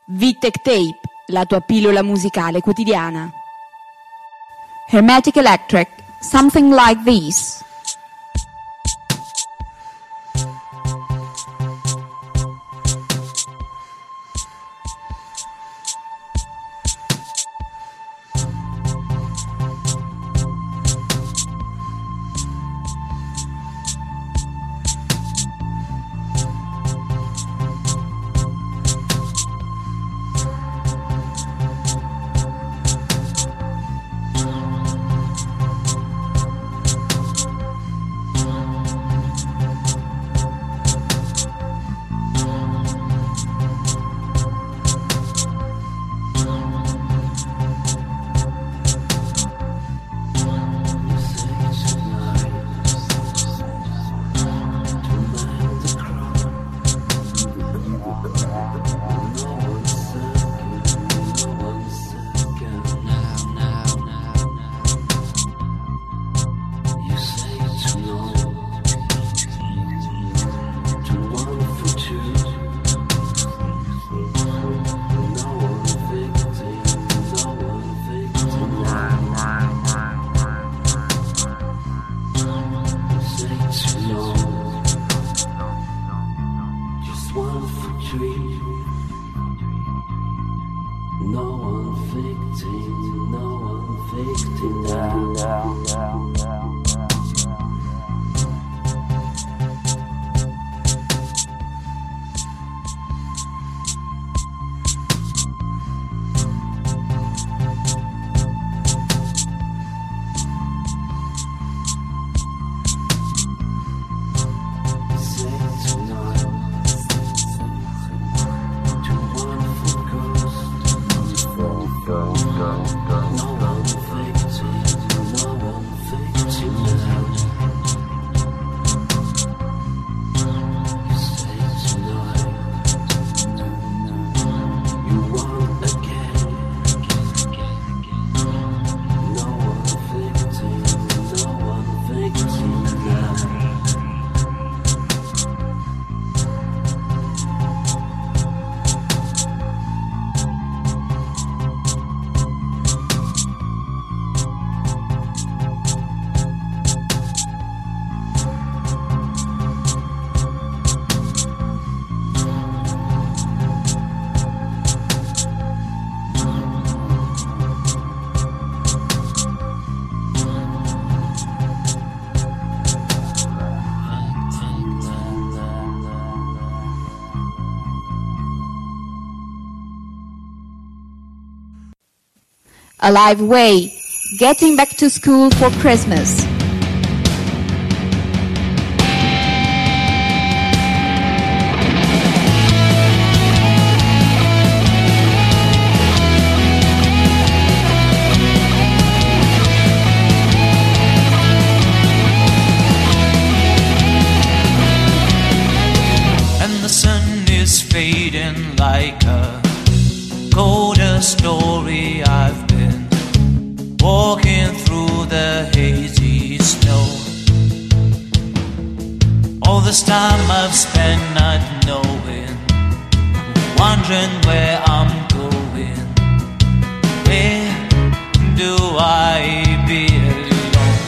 Vittech Tape, la tua pillola musicale quotidiana. Hermetic Electric, Something Like This. A Live Way, Getting Back to School for Christmas. And the sun is fading like a colder story. I've been walking through the hazy snow. All this time I've spent not knowing, wondering where I'm going. Where do I belong?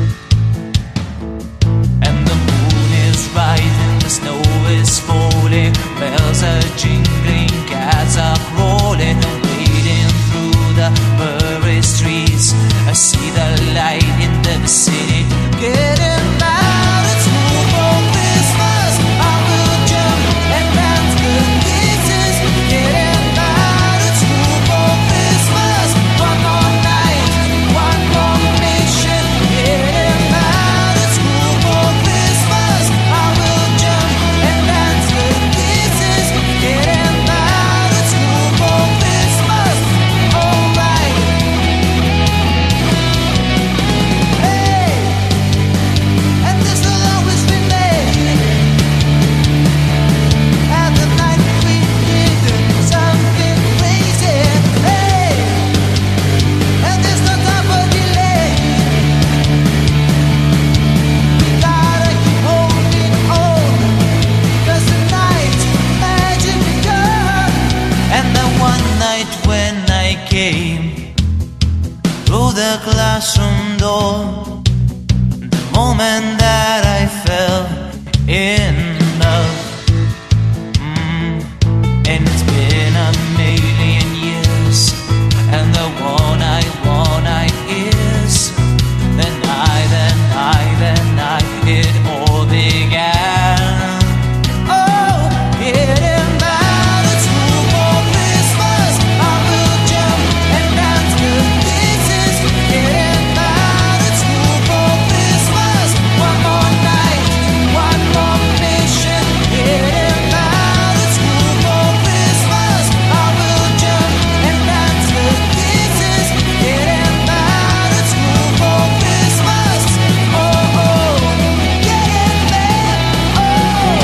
And the moon is rising, the snow is falling, bells are jingling, cats are crawling, wading through the furry streets. I see the light in the city. Getting out of school for Christmas, I will jump and dance the kisses. Getting out of school for Christmas, one more night, one more mission. Getting out of school for Christmas, I will jump and dance the kisses. Getting night when I came through the classroom door, the moment that I fell in love. And it's been a million years, and the one-eyed is the night, it all began. Oh, hitting by the school for Christmas, I will jump and dance to pieces. Hitting by the school for Christmas, one more night, one more mission. Hitting by the school for Christmas, I will jump and dance to pieces. Hitting by the school for Christmas, oh, oh, getting there, oh.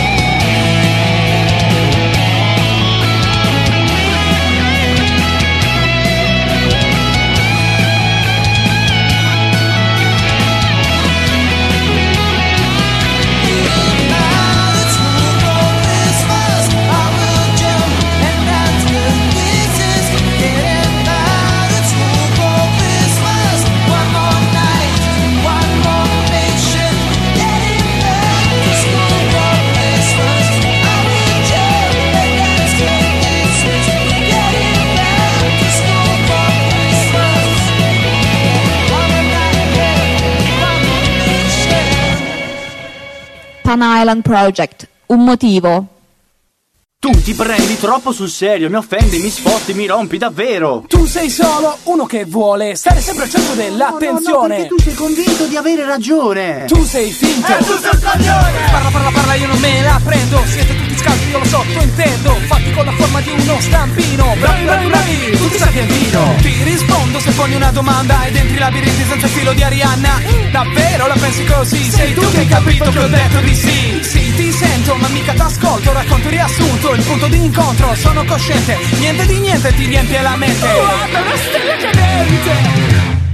Pan Island Project, un motivo. Tu ti prendi troppo sul serio, mi offendi, mi sposti, mi rompi davvero. Tu sei solo uno che vuole stare sempre al centro dell'attenzione. No, perché tu sei convinto di avere ragione. Tu sei finto. Tu sei un coglione. Parla, io non me la prendo. Siete tutti scalzi, io lo so, tu intendo. Fatti con la forma di uno stampino. Bravi, tutti sapientino. Ti rispondo se poni una domanda ed entri labirinti senza il filo di Arianna. Davvero la pensi così? Sei tu che hai capito che ho detto di sì. Sì, ti sento, ma mica t'ascolto. Racconto il riassunto, il punto di incontro. Sono cosciente, niente di niente ti riempie la mente. Guarda una stella cadente.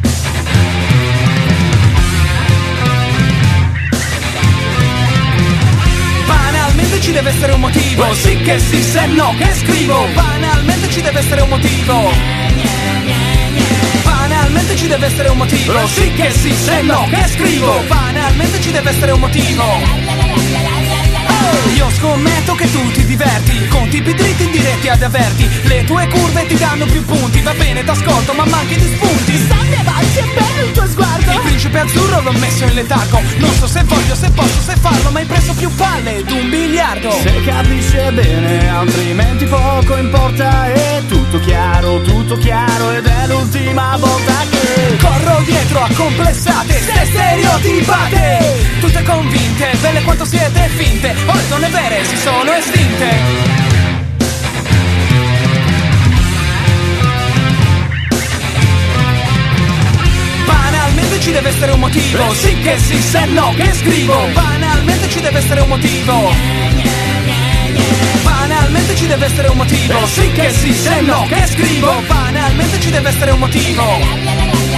Banalmente ci deve essere un motivo. Sì che sì, se no che scrivo. Banalmente ci deve essere un motivo. Banalmente ci deve essere un motivo. Sì che sì, se no che scrivo. Banalmente ci deve essere un motivo. Io scommetto che tu ti diverti con tipi dritti diretti ad averti. Le tue curve ti danno più punti. Va bene, t'ascolto ma manchi di spunti. Salve avanti, è bello il tuo sguardo. Il principe azzurro l'ho messo in letargo. Non so se voglio, se posso, se farlo, ma hai preso più palle d'1 biliardo. Se capisce bene, altrimenti poco importa. È tutto chiaro ed è l'ultima volta che corro dietro a complessate, ste stereotipate. Tutte convinte, belle quanto siete finte. Ora le donne vere si sono estinte. Banalmente ci deve essere un motivo. Sì che sì, se no che scrivo. Banalmente ci deve essere un motivo. Banalmente ci deve essere un motivo. Sì che sì, se no che scrivo. Banalmente ci deve essere un motivo.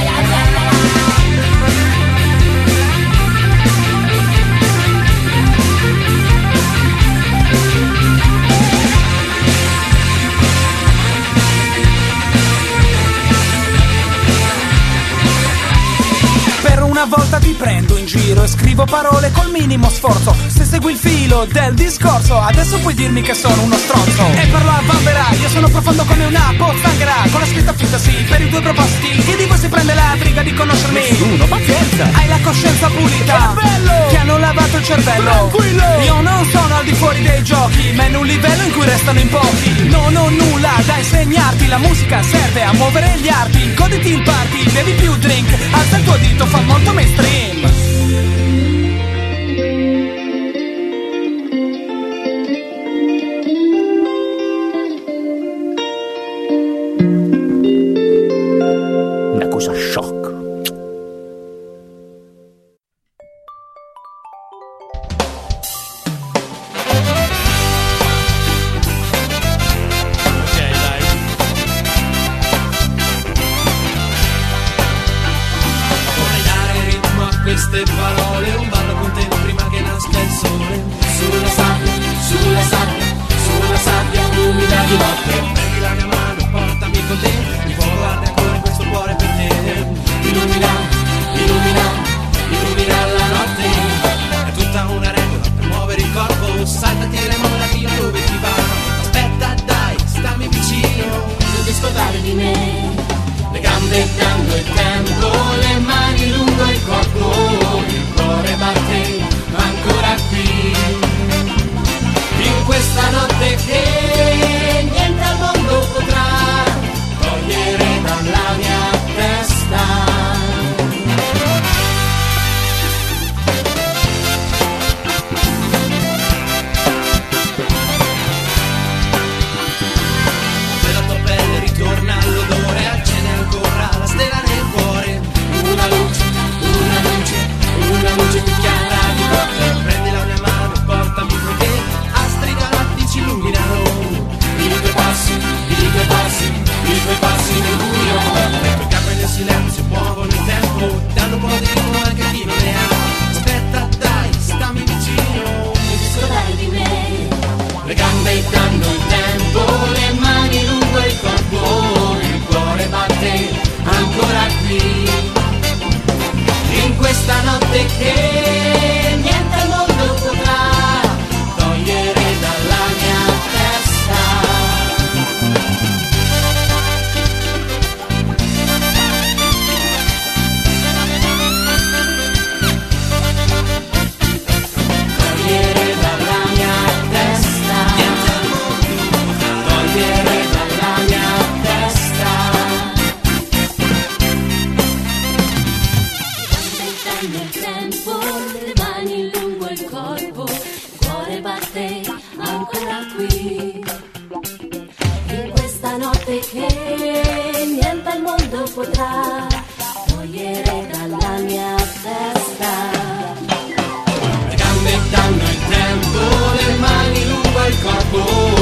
Una volta ti prendo in giro e scrivo parole col minimo sforzo. Se segui il filo del discorso, adesso puoi dirmi che sono uno stronzo. E parlo a vanvera, io sono profondo come una pozzanghera. Con la scritta finta sì, per i due propositi. Chi di voi si prende la briga di conoscermi? Nessuno, pazienza. Hai la coscienza pulita, che bello! Ti hanno lavato il cervello. Tranquillo! Io non sono al di fuori dei giochi, ma in un livello in cui restano in pochi. Non ho nulla da insegnarti, la musica serve a muovere gli arti. Goditi il party, bevi più drink, alza il tuo dito, fa molto mainstream. Una cosa shock. Queste parole, un ballo con te prima che nasca il sole. Sulla sabbia umida di notte. Prendi la mia mano, portami notte che niente al mondo potrà togliere dalla mia testa. Le gambe danno il tempo, le mani lungo il corpo.